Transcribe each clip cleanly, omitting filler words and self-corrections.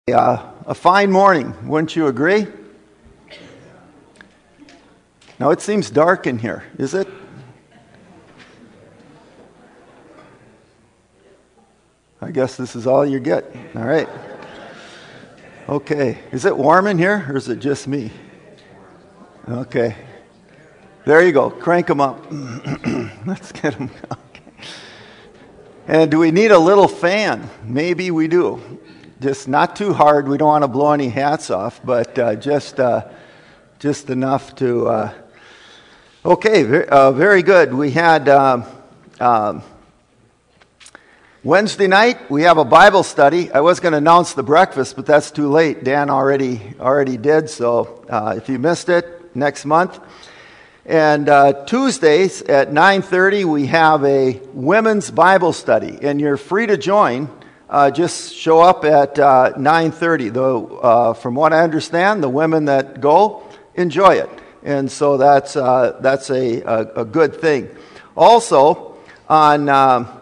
A fine morning, wouldn't you agree? Now it seems dark in here, is it? I guess this is all you get. All right. Okay. Is it warm in here, or is it just me? Okay. There you go. Crank them up. Let's get them. Okay. And do we need a little fan? Maybe we do. Just not too hard. We don't want to blow any hats off, but just enough to. Okay. Very good. We had. Wednesday night, we have a Bible study. I was going to announce the breakfast, but that's too late. Dan already did, so if you missed it, next month. And Tuesdays at 9:30, we have a women's Bible study, and you're free to join. Just show up at 9:30. Though, from what I understand, the women that go enjoy it, and so that's a good thing. Also, on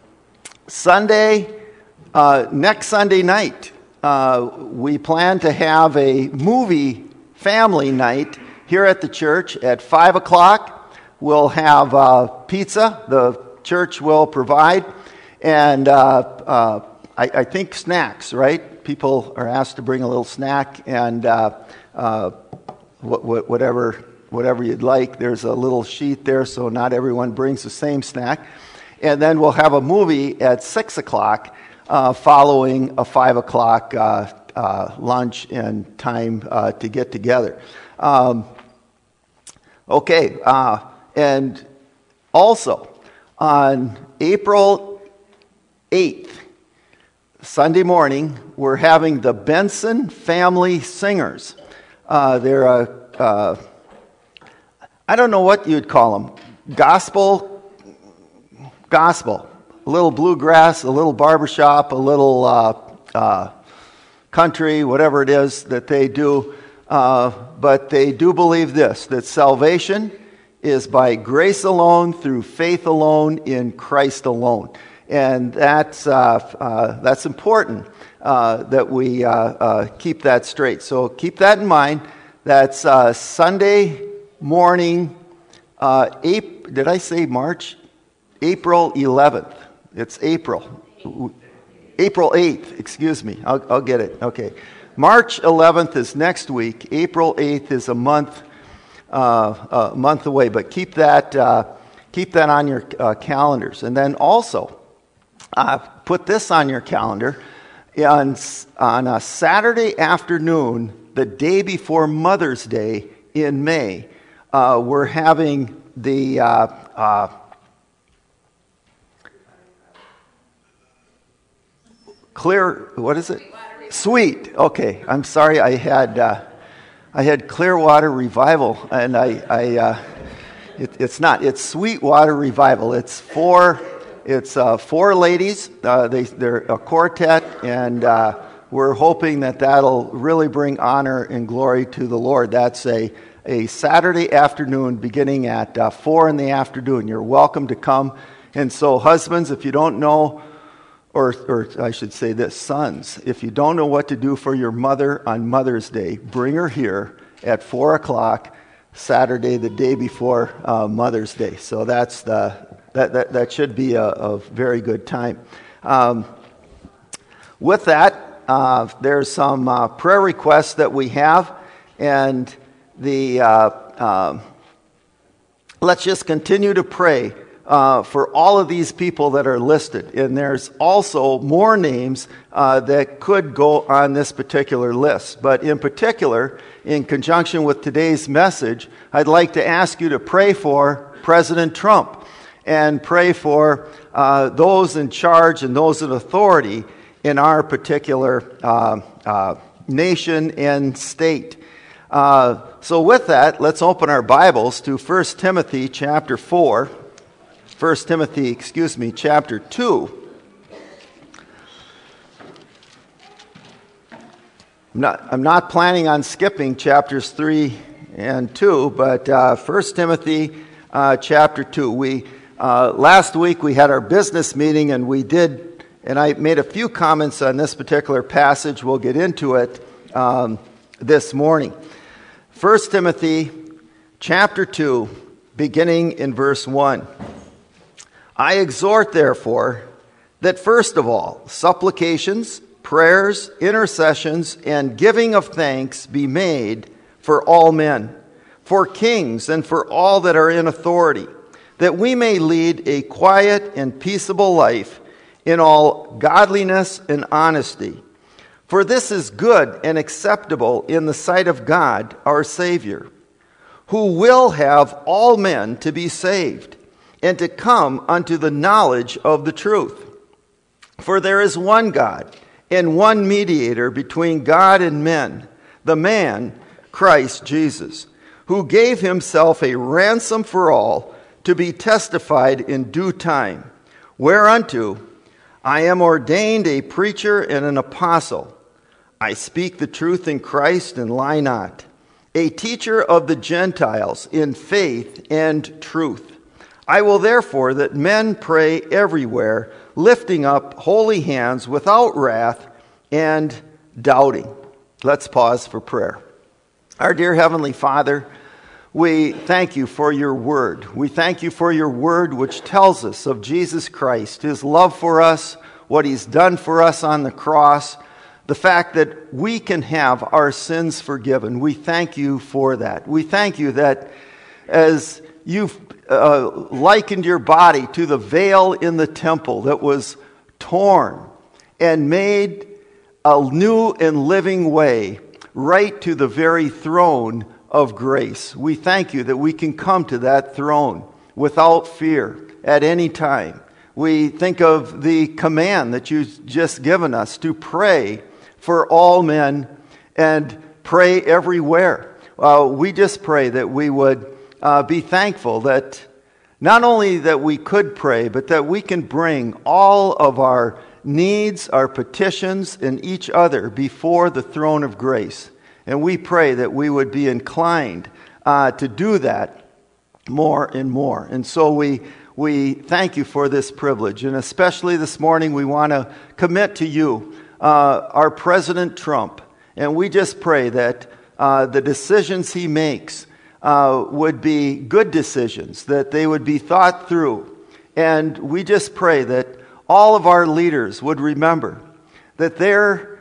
next Sunday night, we plan to have a movie family night here at the church at 5 o'clock. We'll have pizza. The church will provide, and I think snacks, right? People are asked to bring a little snack and whatever you'd like. There's a little sheet there, so not everyone brings the same snack. And then we'll have a movie at 6 o'clock following a 5 o'clock lunch and time to get together. And also on April 8th, Sunday morning, we're having the Benson Family Singers. They're I don't know what you'd call them, gospel, a little bluegrass, a little barbershop, a little country, whatever it is that they do. But they do believe this, that salvation is by grace alone, through faith alone, in Christ alone. And that's important that we keep that straight. So keep that in mind. That's Sunday morning, did I say March? April 11th. It's April 8th, excuse me. I'll get it. Okay. March 11th is next week. April 8th is a month away. But keep that on your calendars. And then also, put this on your calendar. On a Saturday afternoon, the day before Mother's Day in May, we're having the what is it? Sweet. Okay, I'm sorry. I had Clearwater Revival, and it's not. It's Sweetwater Revival. It's four ladies. They're a quartet, and we're hoping that'll really bring honor and glory to the Lord. That's a Saturday afternoon beginning at 4 in the afternoon. You're welcome to come. And so, husbands, if you don't know, or I should say this, sons, if you don't know what to do for your mother on Mother's Day, bring her here at 4 o'clock Saturday, the day before Mother's Day. So that should be a very good time. With that, there's some prayer requests that we have, and let's just continue to pray for all of these people that are listed. And there's also more names that could go on this particular list. But in particular, in conjunction with today's message, I'd like to ask you to pray for President Trump and pray for those in charge and those in authority in our particular nation and state. So with that, let's open our Bibles to 1 Timothy chapter 4. 1 Timothy, chapter 2. I'm not planning on skipping chapters 3 and 2, but 1 Timothy chapter 2. Last week we had our business meeting, and we did And I made a few comments on this particular passage. We'll get into it this morning. 1 Timothy chapter 2, beginning in verse 1. I exhort, therefore, that first of all, supplications, prayers, intercessions, and giving of thanks be made for all men, for kings, and for all that are in authority, that we may lead a quiet and peaceable life in all godliness and honesty. For this is good and acceptable in the sight of God, our Savior, who will have all men to be saved and to come unto the knowledge of the truth. For there is one God and one mediator between God and men, the man, Christ Jesus, who gave himself a ransom for all, to be testified in due time, whereunto I am ordained a preacher and an apostle. I speak the truth in Christ and lie not, a teacher of the Gentiles in faith and truth. I will therefore that men pray everywhere, lifting up holy hands without wrath and doubting. Let's pause for prayer. Our dear Heavenly Father, we thank you for your word. We thank you for your word which tells us of Jesus Christ, his love for us, what he's done for us on the cross, the fact that we can have our sins forgiven. We thank you for that. We thank you that as you've likened your body to the veil in the temple that was torn and made a new and living way right to the very throne of grace. We thank you that we can come to that throne without fear at any time. We think of the command that you've just given us to pray for all men and pray everywhere. We just pray that we would be thankful that not only that we could pray, but that we can bring all of our needs, our petitions, and each other before the throne of grace. And we pray that we would be inclined to do that more and more. And so we thank you for this privilege. And especially this morning, we want to commit to you our President Trump. And we just pray that the decisions he makes would be good decisions, that they would be thought through. And we just pray that all of our leaders would remember that they're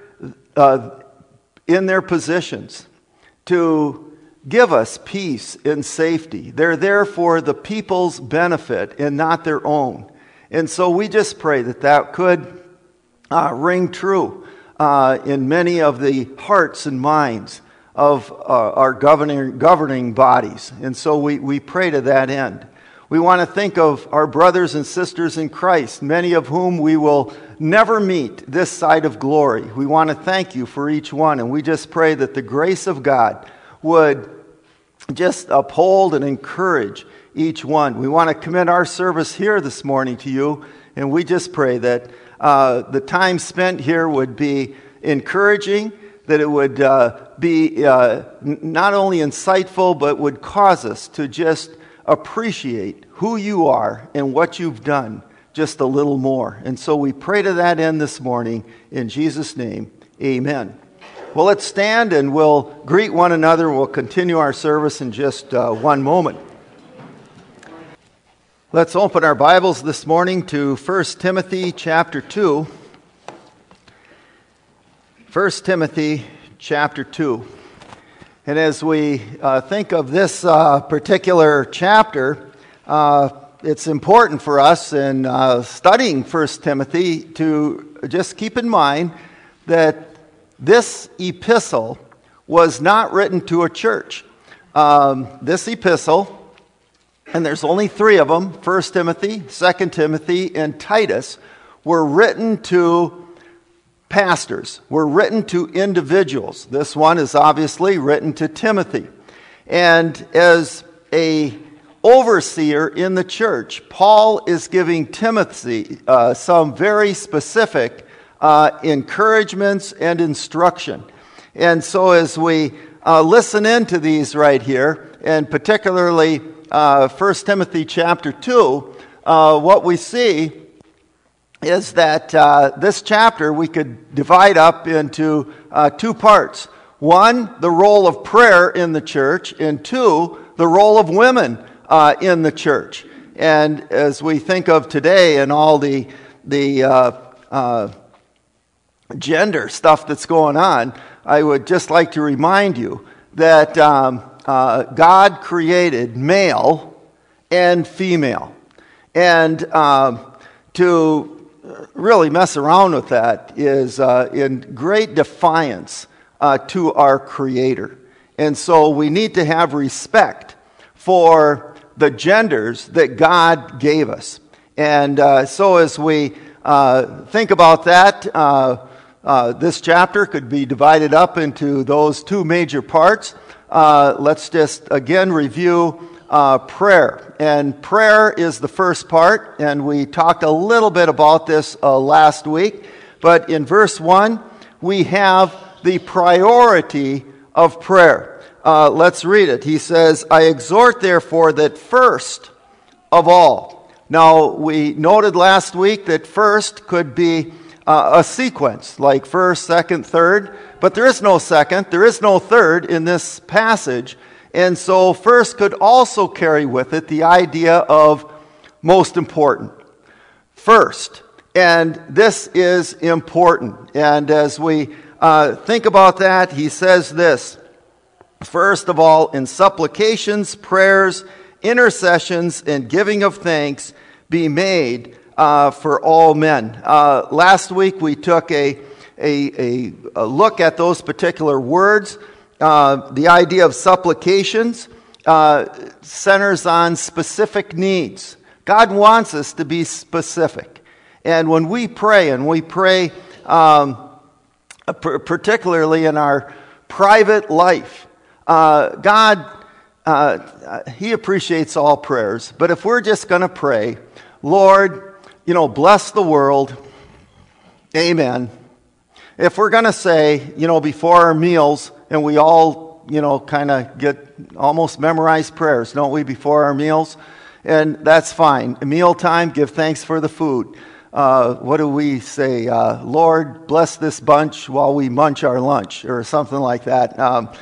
in their positions to give us peace and safety. They're there for the people's benefit and not their own. And so we just pray that that could ring true in many of the hearts and minds of our governing bodies. And so we pray to that end. We want to think of our brothers and sisters in Christ, many of whom we will never meet this side of glory. We want to thank you for each one, and we just pray that the grace of God would just uphold and encourage each one. We want to commit our service here this morning to you, and we just pray that the time spent here would be encouraging, that it would be not only insightful, but would cause us to just appreciate who you are and what you've done just a little more. And so we pray to that end this morning. In Jesus' name, amen. Well, let's stand and we'll greet one another. We'll continue our service in just one moment. Let's open our Bibles this morning to 1 Timothy chapter 2. 1 Timothy chapter 2. And as we think of this particular chapter, it's important for us in studying 1 Timothy to just keep in mind that this epistle was not written to a church. This epistle, and there's only three of them, 1 Timothy, 2 Timothy, and Titus, were written to pastors, were written to individuals. This one is obviously written to Timothy. And as a overseer in the church, Paul is giving Timothy some very specific encouragements and instruction. And so as we listen into these right here, and particularly 1 Timothy chapter 2, what we see is that this chapter we could divide up into two parts. One, the role of prayer in the church, and two, the role of women in the church. And as we think of today and all the gender stuff that's going on, I would just like to remind you that God created male and female. And to really mess around with that is in great defiance to our Creator. And so we need to have respect for the genders that God gave us. And so as we think about that, this chapter could be divided up into those two major parts. Let's just again review prayer. And prayer is the first part, and we talked a little bit about this last week. But in verse 1, we have the priority of prayer. Let's read it. He says, I exhort therefore that first of all. Now, we noted last week that first could be a sequence, like first, second, third. But there is no second, there is no third in this passage. And so first could also carry with it the idea of most important. First. And this is important. And as we think about that, he says this. First of all, in supplications, prayers, intercessions, and giving of thanks be made for all men. Last week we took a look at those particular words. The idea of supplications centers on specific needs. God wants us to be specific. And when we pray, particularly in our private life, God, He appreciates all prayers. But if we're just going to pray, Lord, bless the world, amen. If we're going to say, before our meals, and we all, kind of get almost memorized prayers, don't we, before our meals? And that's fine. Mealtime, give thanks for the food. What do we say? Lord, bless this bunch while we munch our lunch, or something like that.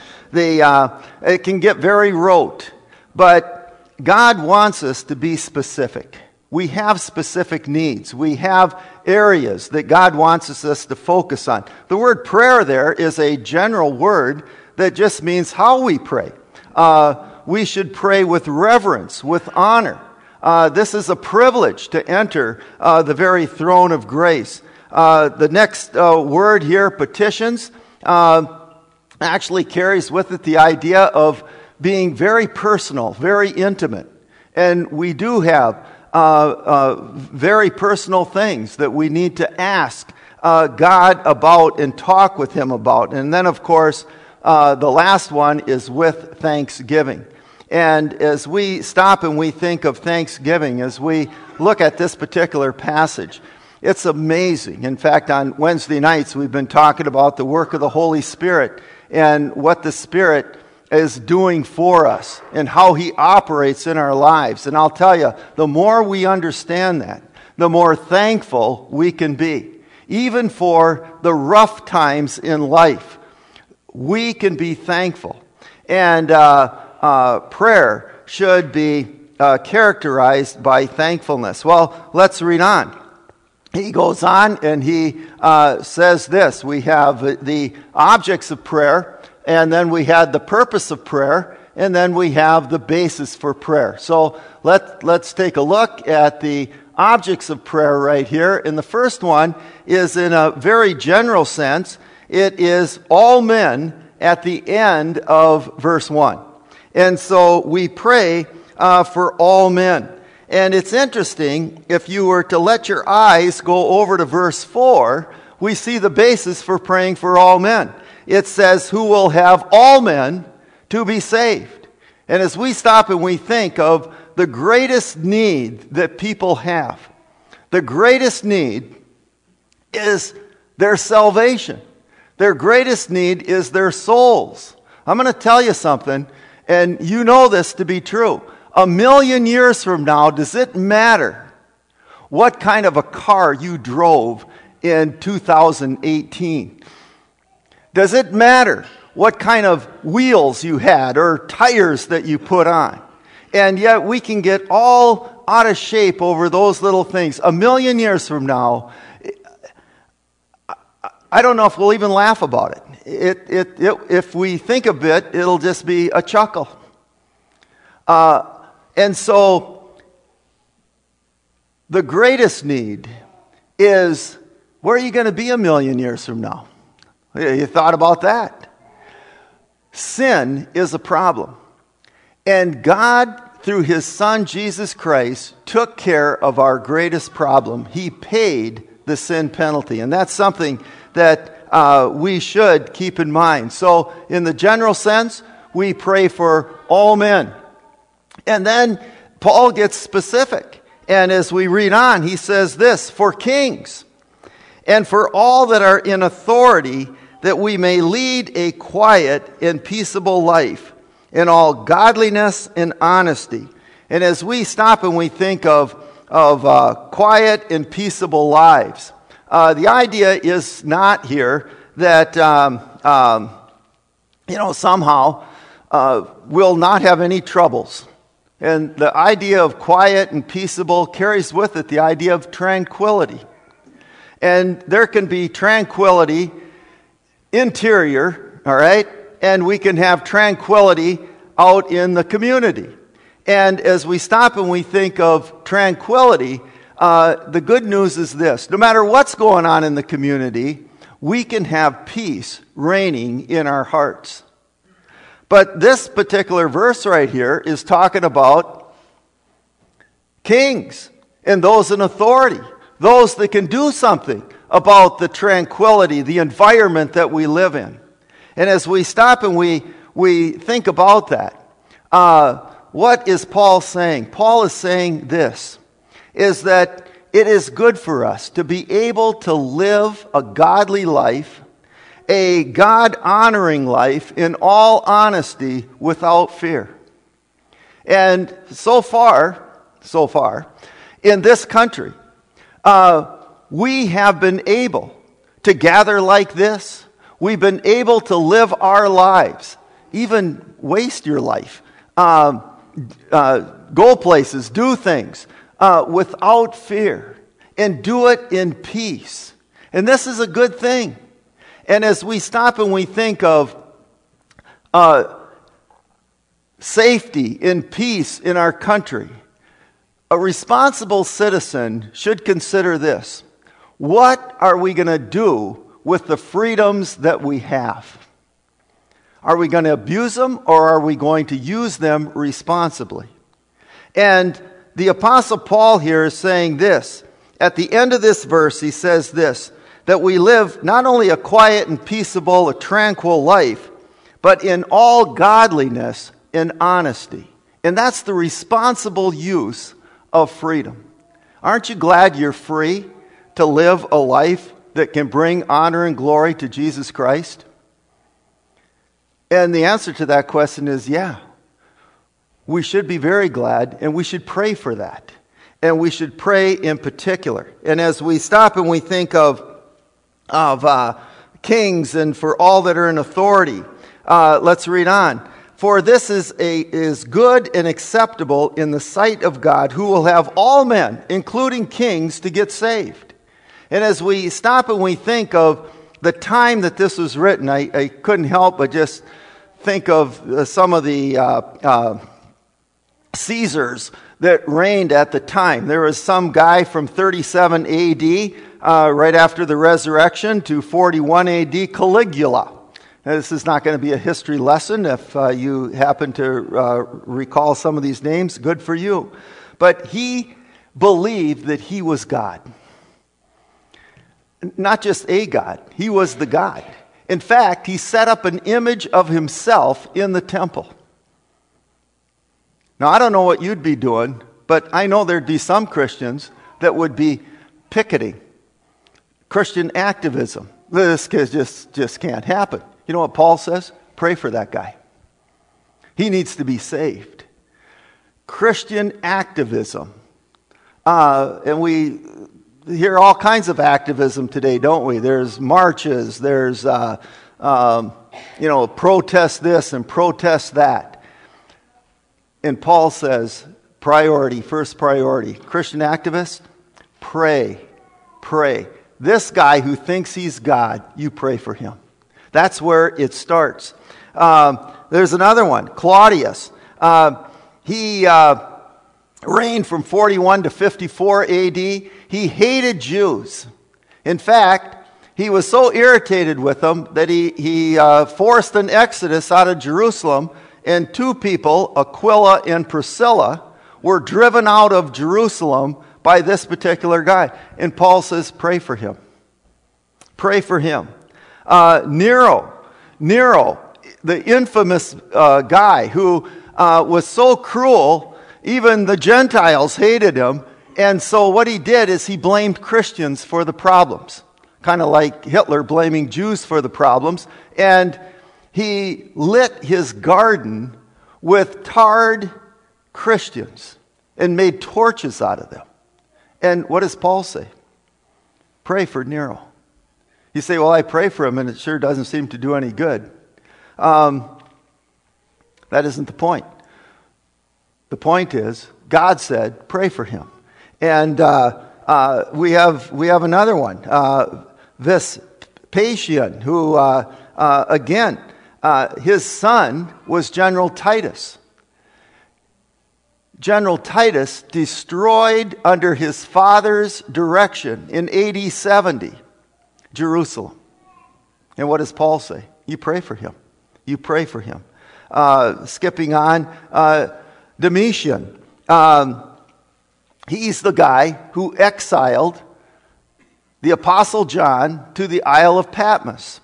It can get very rote, but God wants us to be specific. We have specific needs. We have areas that God wants us to focus on. The word prayer there is a general word that just means how we pray. We should pray with reverence, with honor. This is a privilege to enter the very throne of grace. The next word here, petitions, actually carries with it the idea of being very personal, very intimate. And we do have very personal things that we need to ask God about and talk with Him about. And then, of course, the last one is with thanksgiving. And as we stop and we think of thanksgiving, as we look at this particular passage, it's amazing. In fact, on Wednesday nights, we've been talking about the work of the Holy Spirit and what the Spirit is doing for us and how He operates in our lives. And I'll tell you, the more we understand that, the more thankful we can be. Even for the rough times in life, we can be thankful. And prayer should be characterized by thankfulness. Well, let's read on. He goes on and he says this. We have the objects of prayer, and then we had the purpose of prayer, and then we have the basis for prayer. So let's take a look at the objects of prayer right here. And the first one is in a very general sense. It is all men at the end of verse 1. And so we pray for all men. And it's interesting, if you were to let your eyes go over to verse 4, we see the basis for praying for all men. It says, who will have all men to be saved. And as we stop and we think of the greatest need that people have, the greatest need is their salvation. Their greatest need is their souls. I'm going to tell you something, and you know this to be true. 1,000,000 years from now, does it matter what kind of a car you drove in 2018? Does it matter what kind of wheels you had or tires that you put on? And yet we can get all out of shape over those little things. 1,000,000 years from now, I don't know if we'll even laugh about it. If we think of it, it'll just be a chuckle. And so the greatest need is, where are you going to be 1,000,000 years from now? You thought about that? Sin is a problem. And God, through His Son, Jesus Christ, took care of our greatest problem. He paid the sin penalty. And that's something that we should keep in mind. So, in the general sense, we pray for all men. And then Paul gets specific. And as we read on, he says this, for kings and for all that are in authority, that we may lead a quiet and peaceable life in all godliness and honesty. And as we stop and we think of quiet and peaceable lives, the idea is not here that somehow we'll not have any troubles. And the idea of quiet and peaceable carries with it the idea of tranquility. And there can be tranquility interior, all right? And we can have tranquility out in the community. And as we stop and we think of tranquility, the good news is this. No matter what's going on in the community, we can have peace reigning in our hearts. But this particular verse right here is talking about kings and those in authority, those that can do something about the tranquility, the environment that we live in. And as we stop and we think about that, what is Paul saying? Paul is saying this, is that it is good for us to be able to live a godly life, a God-honoring life in all honesty without fear. And so far, in this country, we have been able to gather like this. We've been able to live our lives, even waste your life, go places, do things without fear, and do it in peace. And this is a good thing. And as we stop and we think of safety and peace in our country, a responsible citizen should consider this. What are we going to do with the freedoms that we have? Are we going to abuse them, or are we going to use them responsibly? And the Apostle Paul here is saying this. At the end of this verse, he says this, that we live not only a quiet and peaceable, a tranquil life, but in all godliness and honesty. And that's the responsible use of freedom. Aren't you glad you're free to live a life that can bring honor and glory to Jesus Christ? And the answer to that question is, yeah. We should be very glad, and we should pray for that. And we should pray in particular. And as we stop and we think of kings and for all that are in authority, let's read on. For this is good and acceptable in the sight of God, who will have all men, including kings, to get saved. And as we stop and we think of the time that this was written, I couldn't help but just think of some of the Caesars that reigned at the time. There was some guy from 37 A.D., right after the resurrection, to 41 A.D., Caligula. Now, this is not going to be a history lesson. If you happen to recall some of these names, good for you. But he believed that he was God. Not just a God. He was the God. In fact, he set up an image of himself in the temple. Now, I don't know what you'd be doing, but I know there'd be some Christians that would be picketing. Christian activism. This just can't happen. You know what Paul says? Pray for that guy. He needs to be saved. Christian activism And we hear all kinds of activism today, don't we? There's marches, there's, protest this and protest that. And Paul says, first priority. Christian activists, pray. This guy who thinks he's God, you pray for him. That's where it starts. There's another one, Claudius. He reigned from 41 to 54 AD. He hated Jews. In fact, he was so irritated with them that he forced an exodus out of Jerusalem, and two people, Aquila and Priscilla, were driven out of Jerusalem by this particular guy. And Paul says, pray for him. Pray for him. Nero, the infamous guy who was so cruel, even the Gentiles hated him. And so what he did is he blamed Christians for the problems. Kind of like Hitler blaming Jews for the problems. And he lit his garden with tarred Christians and made torches out of them. And what does Paul say? Pray for Nero. You say, well, I pray for him and it sure doesn't seem to do any good. That isn't the point. The point is, God said, pray for him. And we have another one, Vespasian, who, his son was General Titus. General Titus destroyed under his father's direction in AD 70 Jerusalem. And what does Paul say? You pray for him. You pray for him. Skipping on, Domitian. He's the guy who exiled the Apostle John to the Isle of Patmos.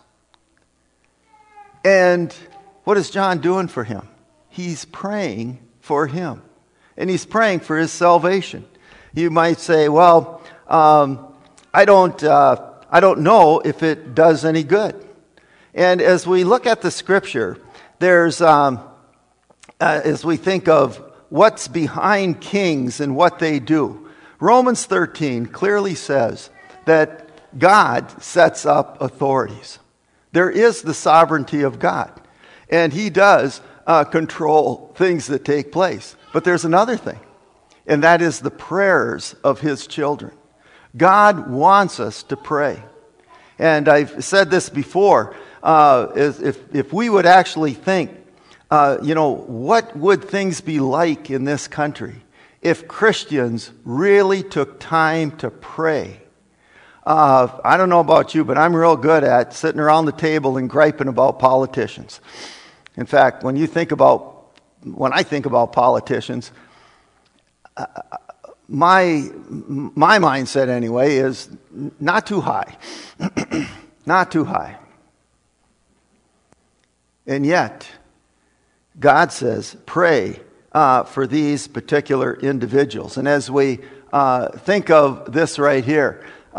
And what is John doing for him? He's praying for him. And he's praying for his salvation. You might say, well, I don't know if it does any good. And as we look at the scripture, there's, as we think of what's behind kings and what they do, Romans 13 clearly says that God sets up authorities. There is the sovereignty of God. And he does control things that take place. But there's another thing, and that is the prayers of his children. God wants us to pray. And I've said this before, if we would actually think, what would things be like in this country if Christians really took time to pray? I don't know about you, but I'm real good at sitting around the table and griping about politicians. In fact, when I think about politicians, my mindset anyway is not too high. Not too high. And yet, God says, pray for these particular individuals. And as we think of this right here,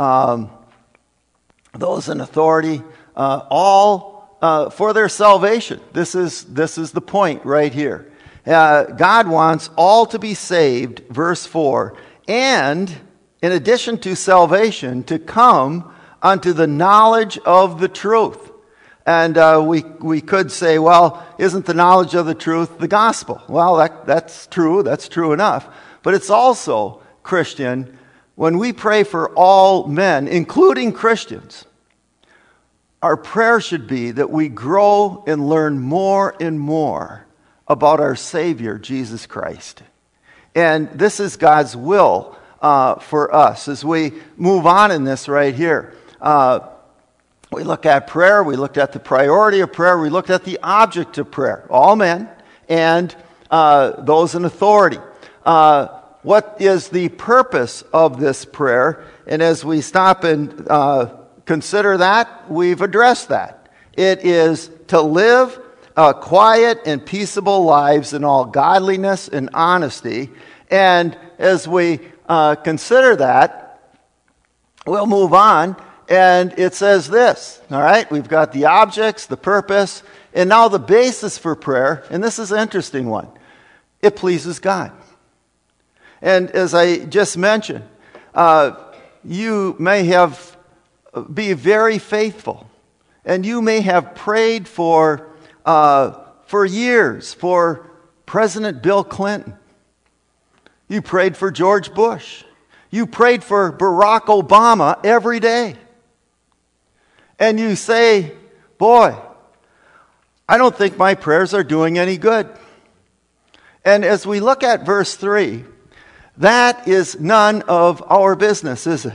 those in authority, all for their salvation. This is the point right here. God wants all to be saved, verse 4, and in addition to salvation, to come unto the knowledge of the truth. And we could say, well, isn't the knowledge of the truth the gospel? Well, that's true enough. But it's also, Christian, when we pray for all men, including Christians, our prayer should be that we grow and learn more and more about our Savior, Jesus Christ. And this is God's will for us. As we move on in this right here, we look at prayer, we looked at the priority of prayer, we looked at the object of prayer, all men and those in authority. What is the purpose of this prayer? And as we stop and consider that, we've addressed that. It is to live quiet and peaceable lives in all godliness and honesty. And as we consider that, we'll move on. And it says this, all right? We've got the objects, the purpose, and now the basis for prayer. And this is an interesting one. It pleases God. And as I just mentioned, you may be very faithful, and you may have prayed for years for President Bill Clinton. You prayed for George Bush. You prayed for Barack Obama every day. And you say, boy, I don't think my prayers are doing any good. And as we look at verse 3, that is none of our business, is it?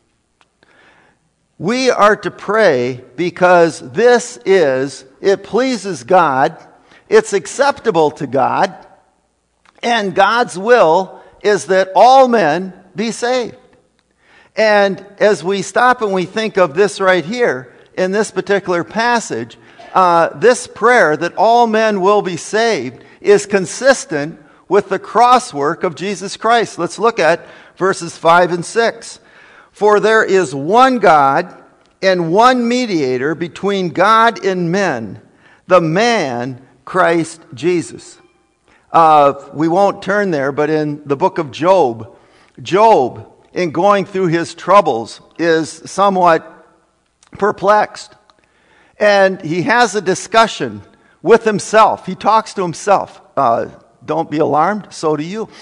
We are to pray because it pleases God, it's acceptable to God, and God's will is that all men be saved. And as we stop and we think of this right here, in this particular passage, this prayer that all men will be saved is consistent with the cross work of Jesus Christ. Let's look at verses 5 and 6. For there is one God and one mediator between God and men, the man Christ Jesus. We won't turn there, but in the book of Job, in going through his troubles, is somewhat perplexed. And he has a discussion with himself. He talks to himself. Don't be alarmed, so do you.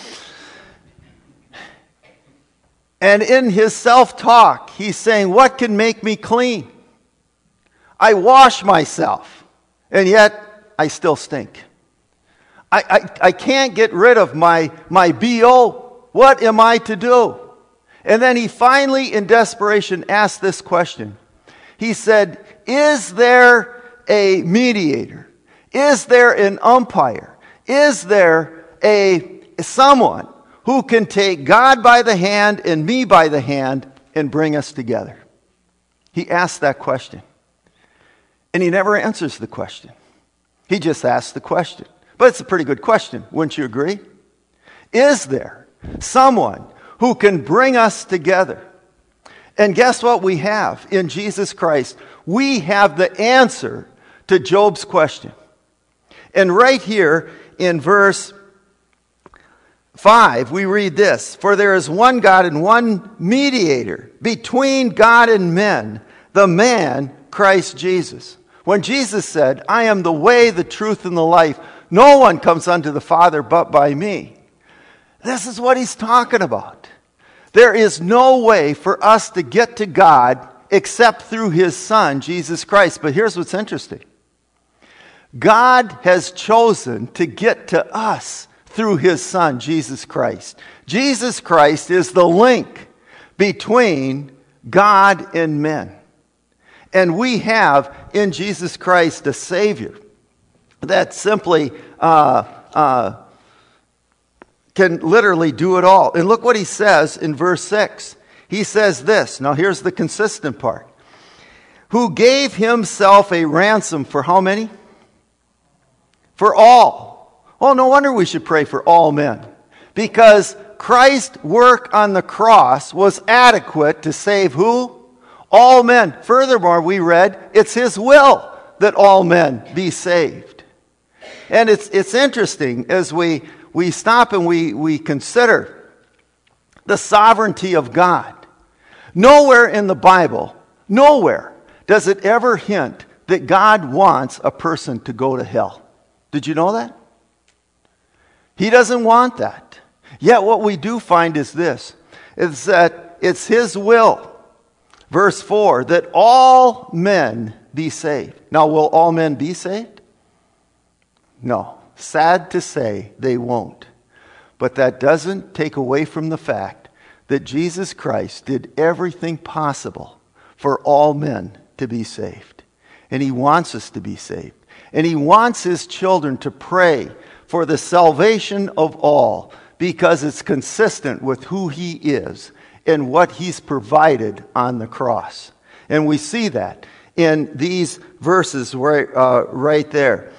And in his self-talk, he's saying, what can make me clean? I wash myself, and yet I still stink. I can't get rid of my BO. What am I to do? And then he finally, in desperation, asked this question. He said, is there a mediator? Is there an umpire? Is there someone who can take God by the hand and me by the hand and bring us together? He asked that question. And he never answers the question. He just asks the question. But it's a pretty good question, wouldn't you agree? Is there someone who can bring us together? And guess what we have in Jesus Christ? We have the answer to Job's question. And right here in verse 5, we read this. For there is one God and one mediator between God and men, the man Christ Jesus. When Jesus said, I am the way, the truth, and the life, no one comes unto the Father but by me. This is what he's talking about. There is no way for us to get to God except through his Son, Jesus Christ. But here's what's interesting. God has chosen to get to us through his Son, Jesus Christ. Jesus Christ is the link between God and men. And we have in Jesus Christ a Savior that simply can literally do it all. And look what he says in verse 6. He says this. Now here's the consistent part. Who gave himself a ransom for how many? For all. Oh, no wonder we should pray for all men. Because Christ's work on the cross was adequate to save who? All men. Furthermore, we read, it's his will that all men be saved. And it's interesting as we stop and we consider the sovereignty of God. Nowhere in the Bible, nowhere does it ever hint that God wants a person to go to hell. Did you know that? He doesn't want that. Yet what we do find is this, is that it's his will, verse 4, that all men be saved. Now, will all men be saved? No. Sad to say, they won't. But that doesn't take away from the fact that Jesus Christ did everything possible for all men to be saved. And he wants us to be saved. And he wants his children to pray for the salvation of all because it's consistent with who he is and what he's provided on the cross. And we see that in these verses right there.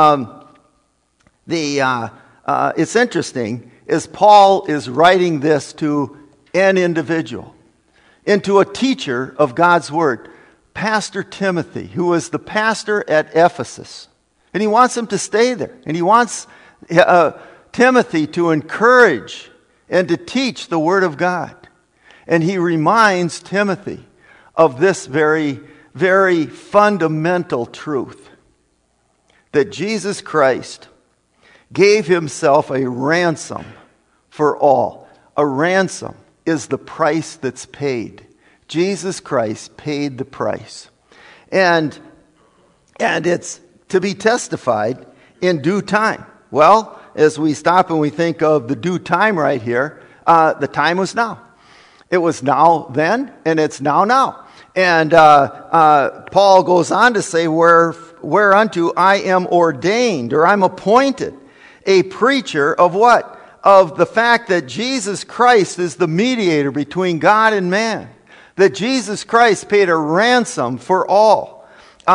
It's interesting is Paul is writing this to an individual, and to a teacher of God's Word, Pastor Timothy, who was the pastor at Ephesus. And he wants him to stay there. And he wants Timothy to encourage and to teach the Word of God. And he reminds Timothy of this very, very fundamental truth, that Jesus Christ gave himself a ransom for all. A ransom is the price that's paid. Jesus Christ paid the price. And it's to be testified in due time. Well, as we stop and we think of the due time right here, the time was now. It was now then, and it's now. And Paul goes on to say, whereunto I am ordained, or I'm appointed, a preacher of what? Of the fact that Jesus Christ is the mediator between God and man. That Jesus Christ paid a ransom for all.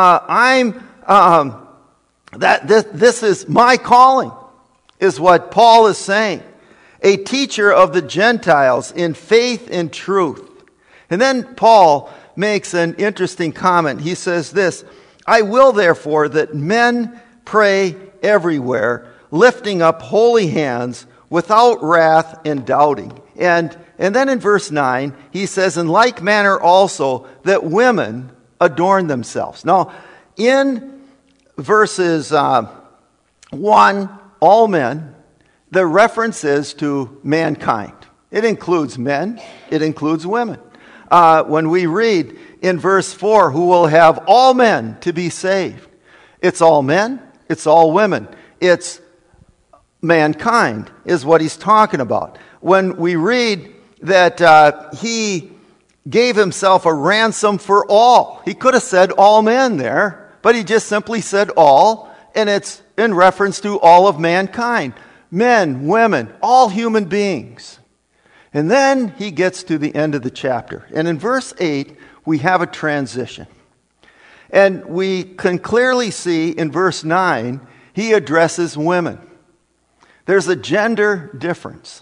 This is my calling, is what Paul is saying. A teacher of the Gentiles in faith and truth. And then Paul makes an interesting comment. He says this, I will therefore that men pray everywhere, lifting up holy hands without wrath and doubting. And then in verse 9, he says, in like manner also that women adorn themselves. Now, in verses 1, all men, the reference is to mankind. It includes men. It includes women. When we read in verse 4, who will have all men to be saved. It's all men. It's all women. It's mankind is what he's talking about. When we read that he gave himself a ransom for all. He could have said all men there, but he just simply said all, and it's in reference to all of mankind. Men, women, all human beings. And then he gets to the end of the chapter. And in verse 8, we have a transition. And we can clearly see in verse 9, he addresses women. There's a gender difference.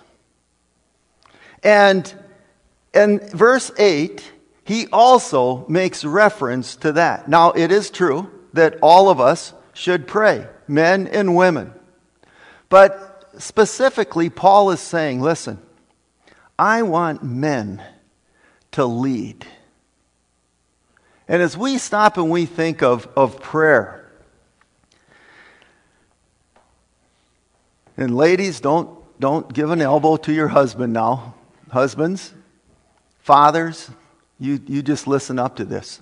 And in verse 8, he also makes reference to that. Now, it is true that all of us should pray, men and women. But specifically, Paul is saying, listen, I want men to lead. And as we stop and we think of prayer, and ladies, don't give an elbow to your husband now. Husbands, fathers, you just listen up to this.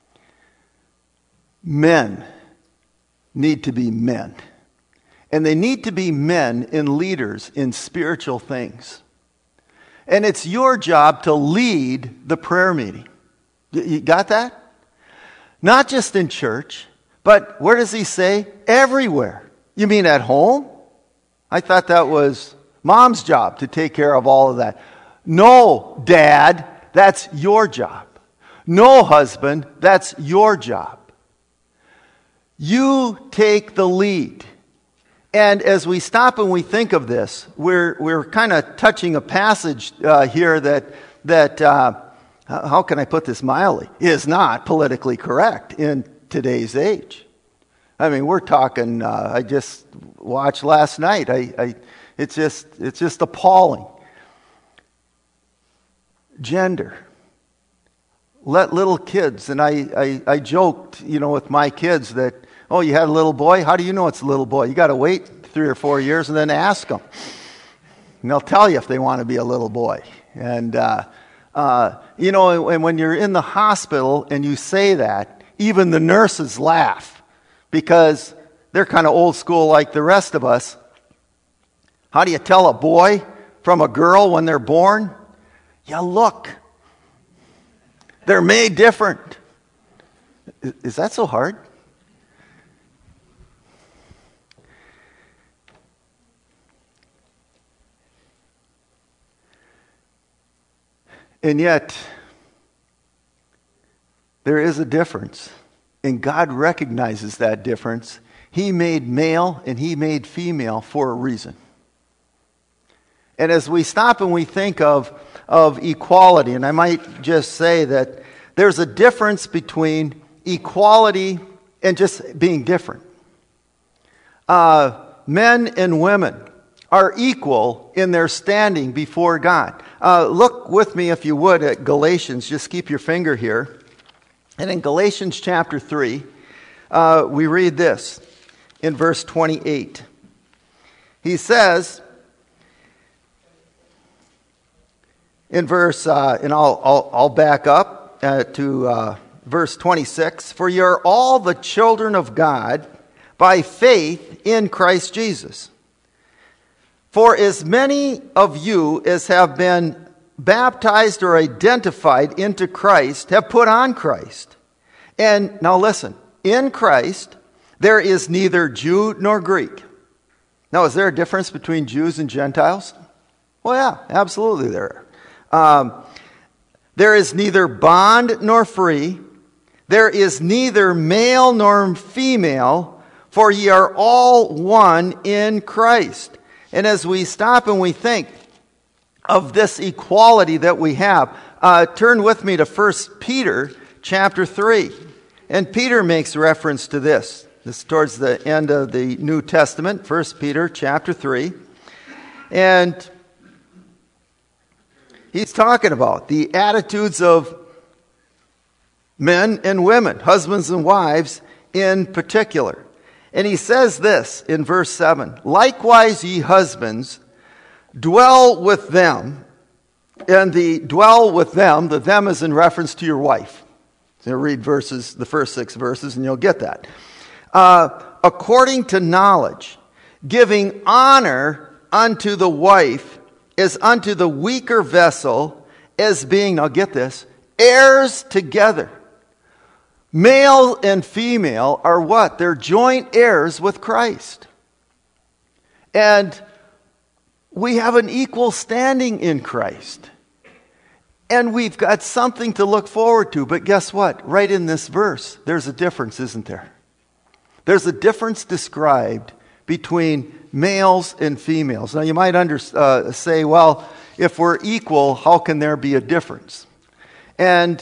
Men need to be men. And they need to be men and leaders in spiritual things. And it's your job to lead the prayer meeting. You got that? Not just in church, but where does he say? Everywhere. You mean at home? I thought that was mom's job to take care of all of that. No, Dad, that's your job. No, husband, that's your job. You take the lead. And as we stop and we think of this, we're kind of touching a passage here that how can I put this mildly, is not politically correct in today's age. I mean, we're talking. I just watched last night. It's just appalling. Gender. Let little kids, and I joked, with my kids that, oh, you had a little boy? How do you know it's a little boy? You got to wait 3 or 4 years and then ask them. And they'll tell you if they want to be a little boy. And, and when you're in the hospital and you say that, even the nurses laugh because they're kind of old school like the rest of us. How do you tell a boy from a girl when they're born? You look. They're made different. Is that so hard? And yet, there is a difference. And God recognizes that difference. He made male and he made female for a reason. And as we stop and we think of equality, and I might just say that there's a difference between equality and just being different. Men and women are equal in their standing before God. Look with me, if you would, at Galatians. Just keep your finger here. And in Galatians chapter 3, we read this in verse 28. He says, in verse, and I'll back up to verse 26. For you're all the children of God by faith in Christ Jesus. For as many of you as have been baptized or identified into Christ have put on Christ. And now listen, in Christ there is neither Jew nor Greek. Now, is there a difference between Jews and Gentiles? Well, yeah, absolutely there are. There is neither bond nor free. There is neither male nor female, for ye are all one in Christ. And as we stop and we think of this equality that we have, turn with me to 1 Peter chapter 3. And Peter makes reference to this. This is towards the end of the New Testament, 1 Peter chapter 3. And he's talking about the attitudes of men and women, husbands and wives in particular. And he says this in verse 7, likewise ye husbands, dwell with them. And the dwell with them, the them is in reference to your wife. So read the first 6 verses, and you'll get that. According to knowledge, giving honor unto the wife as unto the weaker vessel, as being, now get this, heirs together. Male and female are what? They're joint heirs with Christ. And we have an equal standing in Christ. And we've got something to look forward to. But guess what? Right in this verse, there's a difference, isn't there? There's a difference described between males and females. Now you might say, well, if we're equal, how can there be a difference? And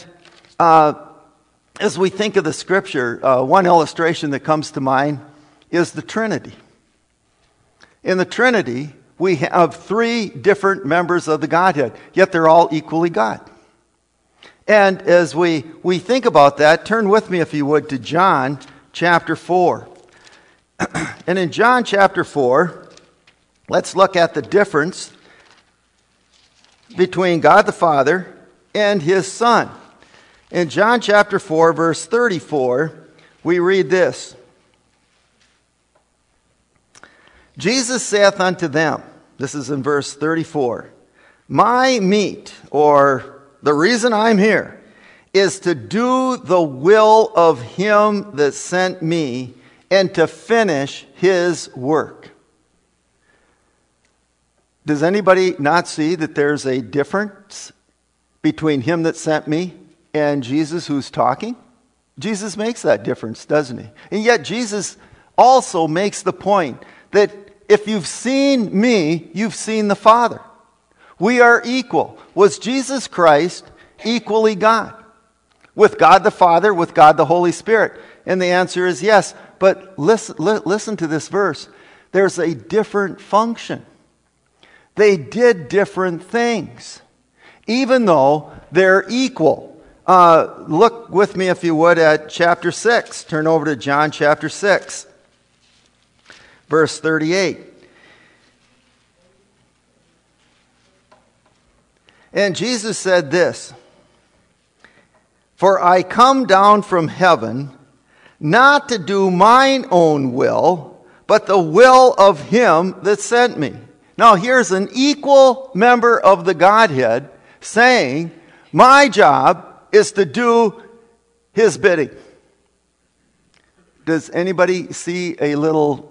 as we think of the Scripture, one illustration that comes to mind is the Trinity. In the Trinity, we have 3 different members of the Godhead, yet they're all equally God. And as we think about that, turn with me, if you would, to John chapter 4. And in John chapter 4, let's look at the difference between God the Father and His Son. In John chapter 4, verse 34, we read this. Jesus saith unto them, this is in verse 34, my meat, or the reason I'm here, is to do the will of Him that sent me and to finish His work. Does anybody not see that there's a difference between Him that sent me and Jesus who's talking? Jesus makes that difference, doesn't He? And yet Jesus also makes the point that if you've seen me, you've seen the Father. We are equal. Was Jesus Christ equally God? With God the Father, with God the Holy Spirit? And the answer is yes. But listen to this verse. There's a different function. They did different things, even though they're equal. Look with me, if you would, at chapter 6. Turn over to John chapter 6, verse 38. And Jesus said this, for I come down from heaven, not to do mine own will, but the will of Him that sent me. Now here's an equal member of the Godhead saying, my job is to do His bidding. Does anybody see a little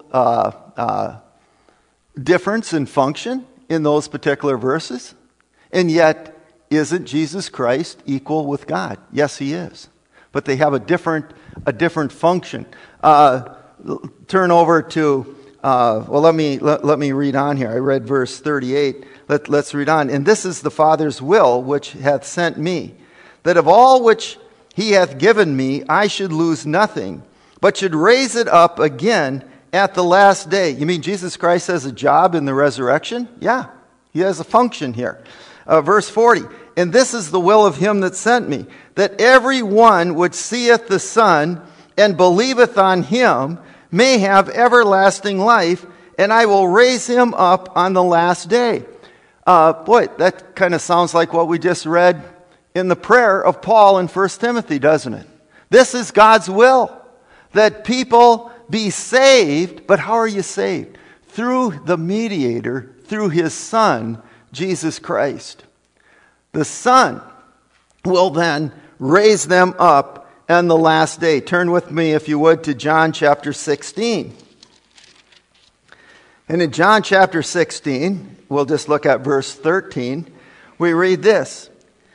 difference in function in those particular verses? And yet, isn't Jesus Christ equal with God? Yes, He is. But they have a different function. Turn over to, let me read on here. I read verse 38. Let's read on. And this is the Father's will which hath sent me, that of all which He hath given me I should lose nothing, but should raise it up again at the last day. You mean Jesus Christ has a job in the resurrection? Yeah, he has a function here. Verse 40, and this is the will of him that sent me, that every one which seeth the Son and believeth on him may have everlasting life, and I will raise him up on the last day. Boy, that kind of sounds like what we just read in the prayer of Paul in 1 Timothy, doesn't it? This is God's will, that people be saved. But how are you saved? Through the mediator, through his Son, Jesus Christ. The Son will then raise them up on the last day. Turn with me, if you would, to John chapter 16. And in John chapter 16, we'll just look at verse 13. We read this.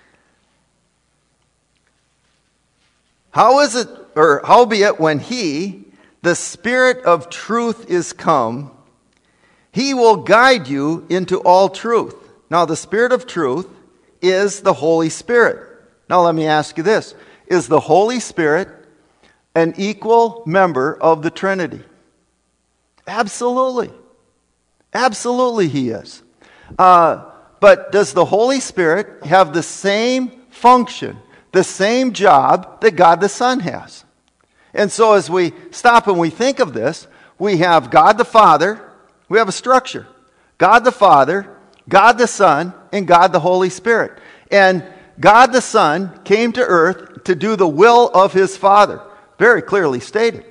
Howbeit when he, the Spirit of truth, is come, he will guide you into all truth. Now, the Spirit of truth is the Holy Spirit. Now, let me ask you this. Is the Holy Spirit an equal member of the Trinity? Absolutely. Absolutely he is. But does the Holy Spirit have the same function, the same job that God the Son has? And so as we stop and we think of this, we have God the Father, we have a structure. God the Father, God the Son, and God the Holy Spirit. And God the Son came to earth to do the will of his Father. Very clearly stated.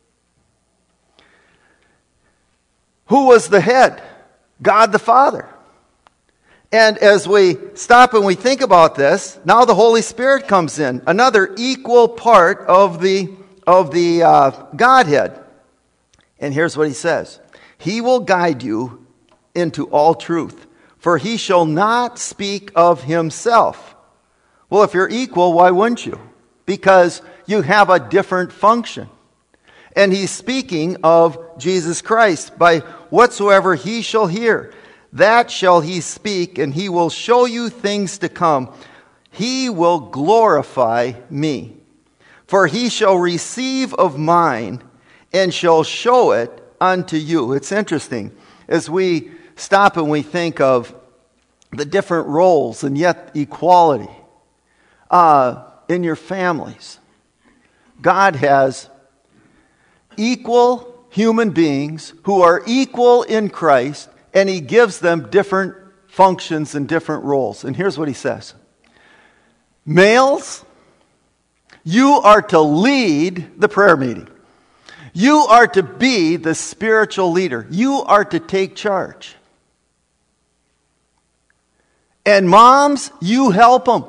Who was the head? God the Father. And as we stop and we think about this, now the Holy Spirit comes in, another equal part of the Godhead. And here's what he says. He will guide you into all truth, for he shall not speak of himself. Well, if you're equal, why wouldn't you? Because you have a different function. And he's speaking of Jesus Christ. By whatsoever he shall hear, that shall he speak, and he will show you things to come. He will glorify me. For he shall receive of mine, and shall show it unto you. It's interesting. As we stop and we think of the different roles and yet equality in your families, God has equal human beings who are equal in Christ, and he gives them different functions and different roles. And here's what he says. Males, you are to lead the prayer meeting. You are to be the spiritual leader. You are to take charge. And moms, you help them.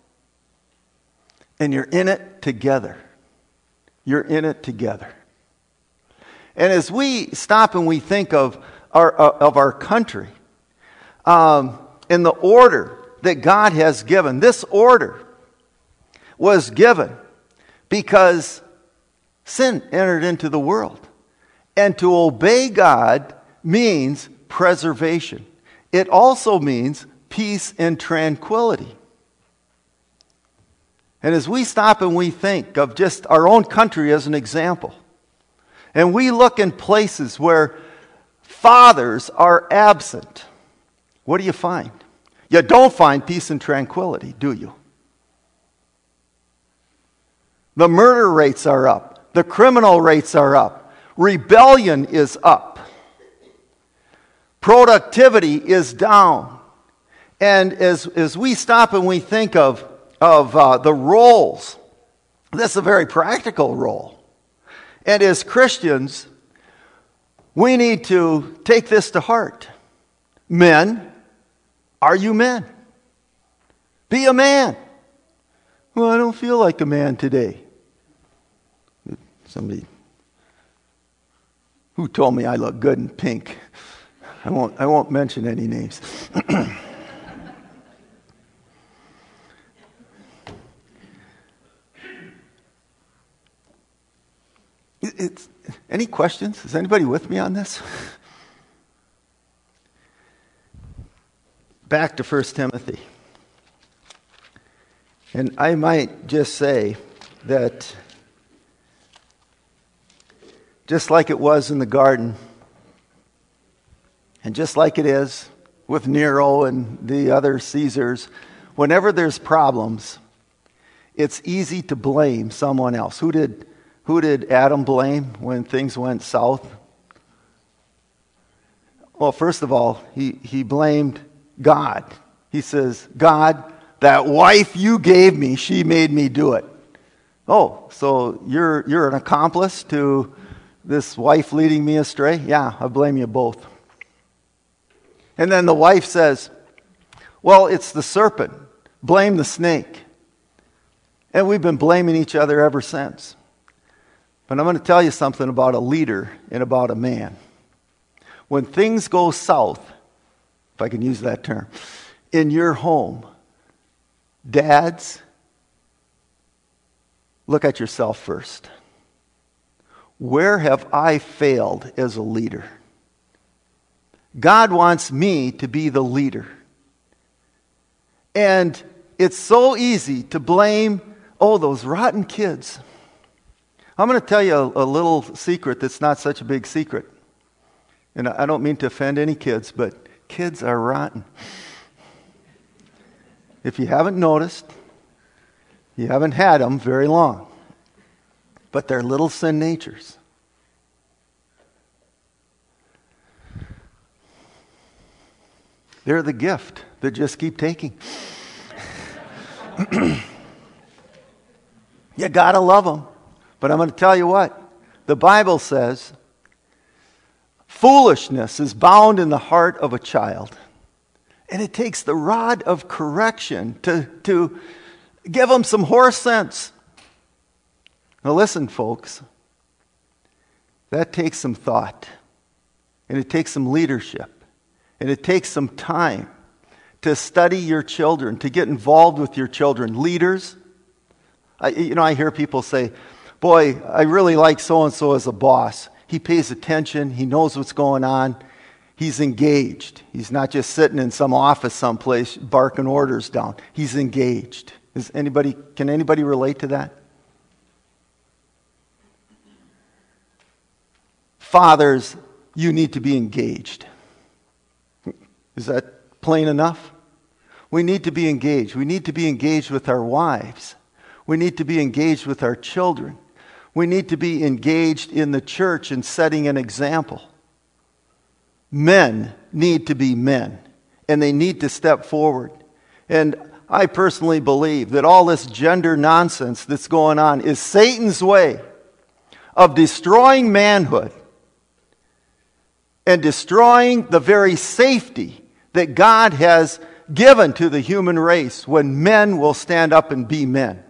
And you're in it together. You're in it together. And as we stop and we think of our country, in the order that God has given, this order was given because sin entered into the world. And to obey God means preservation. It also means peace and tranquility. And as we stop and we think of just our own country as an example, and we look in places where fathers are absent, what do you find? You don't find peace and tranquility, do you? The murder rates are up. The criminal rates are up. Rebellion is up. Productivity is down. And as we stop and we think of the roles, this is a very practical role. And as Christians, we need to take this to heart. Men, are you men? Be a man. Well, I don't feel like a man today. Somebody who told me I look good in pink. I won't mention any names. Any questions? Is anybody with me on this? Back to 1 Timothy. And I might just say that just like it was in the garden, and just like it is with Nero and the other Caesars, whenever there's problems, it's easy to blame someone else. Who did Adam blame when things went south? Well, first of all, he blamed God. He says, God, that wife you gave me, she made me do it. Oh, so you're an accomplice to this wife leading me astray? Yeah, I blame you both. And then the wife says, well, it's the serpent. Blame the snake. And we've been blaming each other ever since. But I'm going to tell you something about a leader and about a man. When things go south, if I can use that term, in your home, dads, look at yourself first. Where have I failed as a leader? God wants me to be the leader. And it's so easy to blame, those rotten kids. I'm going to tell you a little secret that's not such a big secret. And I don't mean to offend any kids, but kids are rotten. If you haven't noticed, you haven't had them very long. But they're little sin natures. They're the gift that just keep taking. You gotta love them. But I'm going to tell you what. The Bible says, foolishness is bound in the heart of a child. And it takes the rod of correction to give them some horse sense. Now listen, folks. That takes some thought. And it takes some leadership. And it takes some time to study your children, to get involved with your children. Leaders, I hear people say, boy, I really like so-and-so as a boss. He pays attention. He knows what's going on. He's engaged. He's not just sitting in some office someplace barking orders down. He's engaged. Can anybody relate to that? Fathers, you need to be engaged. Is that plain enough? We need to be engaged. We need to be engaged with our wives. We need to be engaged with our children. We need to be engaged in the church and setting an example. Men need to be men, and they need to step forward. And I personally believe that all this gender nonsense that's going on is Satan's way of destroying manhood and destroying the very safety that God has given to the human race when men will stand up and be men.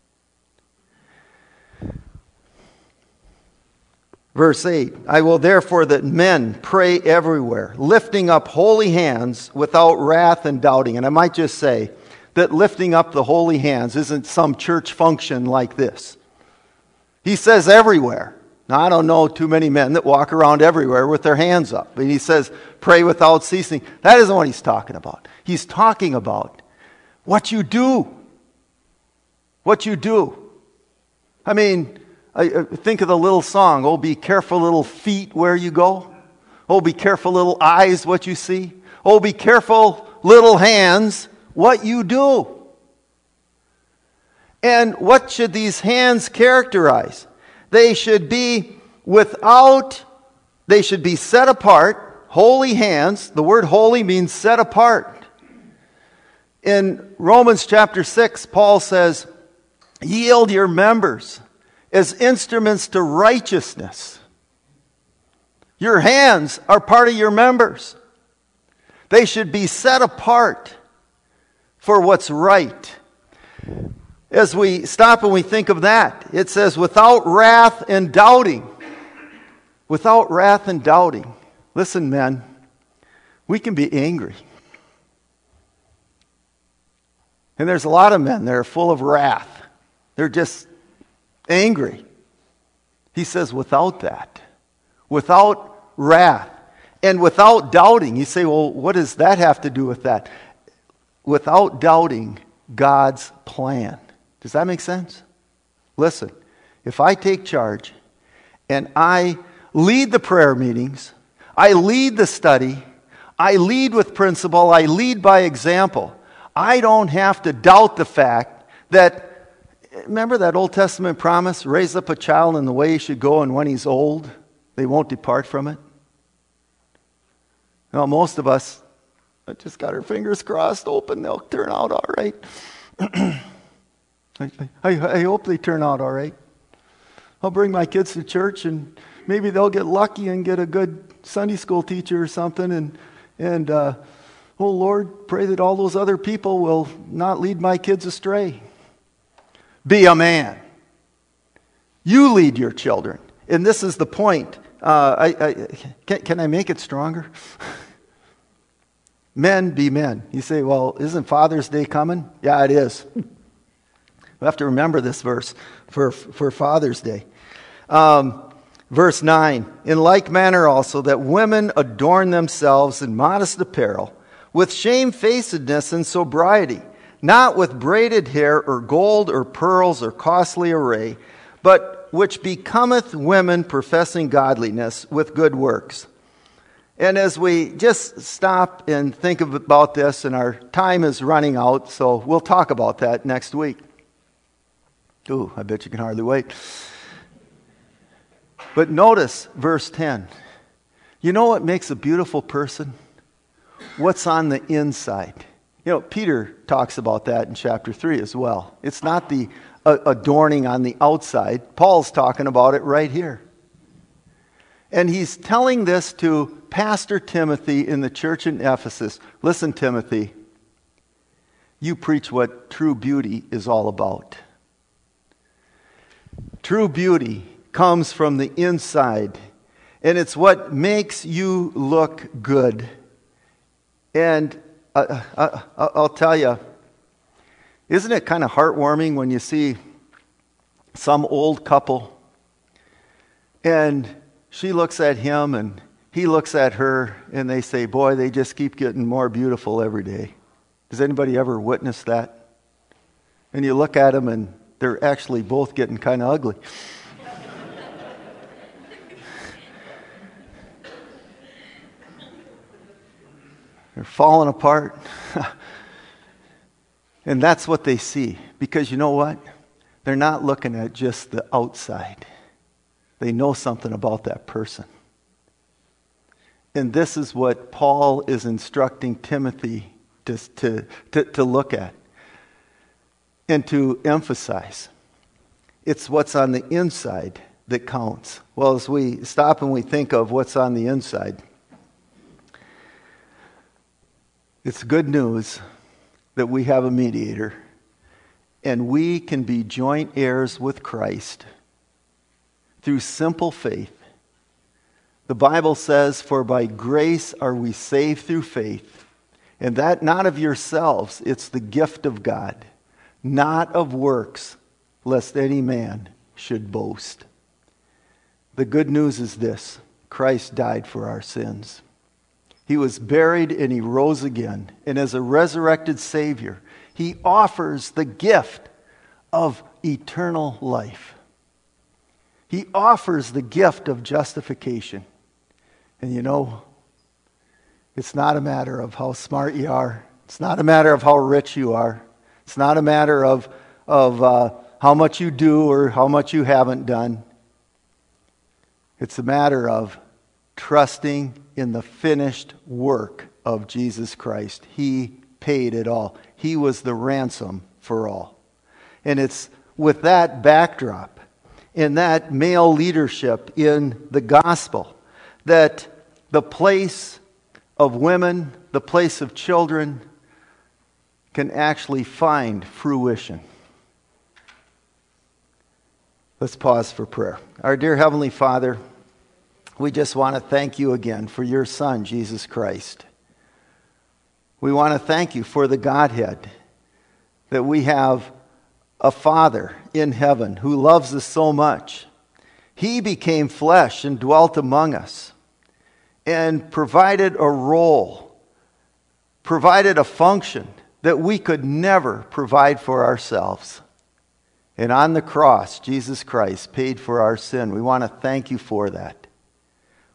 Verse 8, I will therefore that men pray everywhere, lifting up holy hands without wrath and doubting. And I might just say that lifting up the holy hands isn't some church function like this. He says everywhere. Now, I don't know too many men that walk around everywhere with their hands up. But he says, pray without ceasing. That isn't what he's talking about. He's talking about what you do. What you do. I mean, I think of the little song, oh, be careful little feet where you go. Oh, be careful little eyes what you see. Oh, be careful little hands what you do. And what should these hands characterize? They should be set apart, holy hands. The word holy means set apart. In Romans chapter 6, Paul says, yield your members as instruments to righteousness. Your hands are part of your members. They should be set apart for what's right. As we stop and we think of that, it says, without wrath and doubting. Without wrath and doubting. Listen, men, we can be angry. And there's a lot of men that are full of wrath. They're just angry. He says, without that, without wrath, and without doubting. You say, well, what does that have to do with that? Without doubting God's plan. Does that make sense? Listen, if I take charge and I lead the prayer meetings. I lead the study. I lead with principle. I lead by example. I don't have to doubt the fact that, remember that Old Testament promise, raise up a child in the way he should go, and when he's old, they won't depart from it? Now, most of us just got our fingers crossed open. They'll turn out all right. I hope they turn out all right. I'll bring my kids to church, and maybe they'll get lucky and get a good Sunday school teacher or something. And oh Lord, pray that all those other people will not lead my kids astray. Be a man. You lead your children. And this is the point. Can I make it stronger? Men be men. You say, well, isn't Father's Day coming? Yeah, it is. We have to remember this verse for Father's Day. Verse 9, in like manner also that women adorn themselves in modest apparel, with shamefacedness and sobriety, not with braided hair or gold or pearls or costly array, but which becometh women professing godliness with good works. And as we just stop and think about this, and our time is running out, so we'll talk about that next week. Ooh, I bet you can hardly wait. But notice verse 10. You know what makes a beautiful person? What's on the inside. You know, Peter talks about that in chapter 3 as well. It's not the adorning on the outside. Paul's talking about it right here. And he's telling this to Pastor Timothy in the church in Ephesus. Listen, Timothy, you preach what true beauty is all about. True beauty comes from the inside, and it's what makes you look good. And I'll tell you, isn't it kind of heartwarming when you see some old couple and she looks at him and he looks at her and they say, boy, they just keep getting more beautiful every day. Does anybody ever witness that? And you look at them and they're actually both getting kind of ugly. They're falling apart. And that's what they see. Because you know what? They're not looking at just the outside. They know something about that person. And this is what Paul is instructing Timothy to look at and to emphasize. It's what's on the inside that counts. Well, as we stop and we think of what's on the inside, it's good news that we have a mediator and we can be joint heirs with Christ through simple faith. The Bible says, for by grace are we saved through faith, and that not of yourselves, it's the gift of God, not of works, lest any man should boast. The good news is this: Christ died for our sins. He was buried and he rose again. And as a resurrected Savior, he offers the gift of eternal life. He offers the gift of justification. And you know, it's not a matter of how smart you are. It's not a matter of how rich you are. It's not a matter of how much you do or how much you haven't done. It's a matter of trusting in the finished work of Jesus Christ. He paid it all. He was the ransom for all. And it's with that backdrop, in that male leadership in the gospel, that the place of women, the place of children, can actually find fruition. Let's pause for prayer. Our dear Heavenly Father, we just want to thank you again for your Son, Jesus Christ. We want to thank you for the Godhead, that we have a Father in heaven who loves us so much. He became flesh and dwelt among us and provided a role, provided a function that we could never provide for ourselves. And on the cross, Jesus Christ paid for our sin. We want to thank you for that.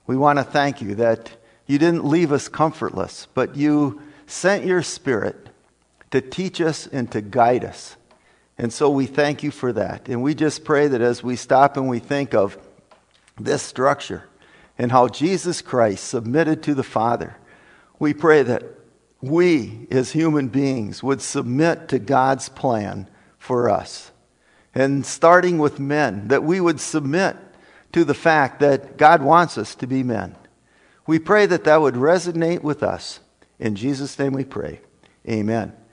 We want to thank you that you didn't leave us comfortless, but you sent your Spirit to teach us and to guide us. And so we thank you for that. And we just pray that as we stop and we think of this structure and how Jesus Christ submitted to the Father, we pray that we as human beings would submit to God's plan for us. And starting with men, that we would submit to the fact that God wants us to be men. We pray that that would resonate with us. In Jesus' name we pray. Amen.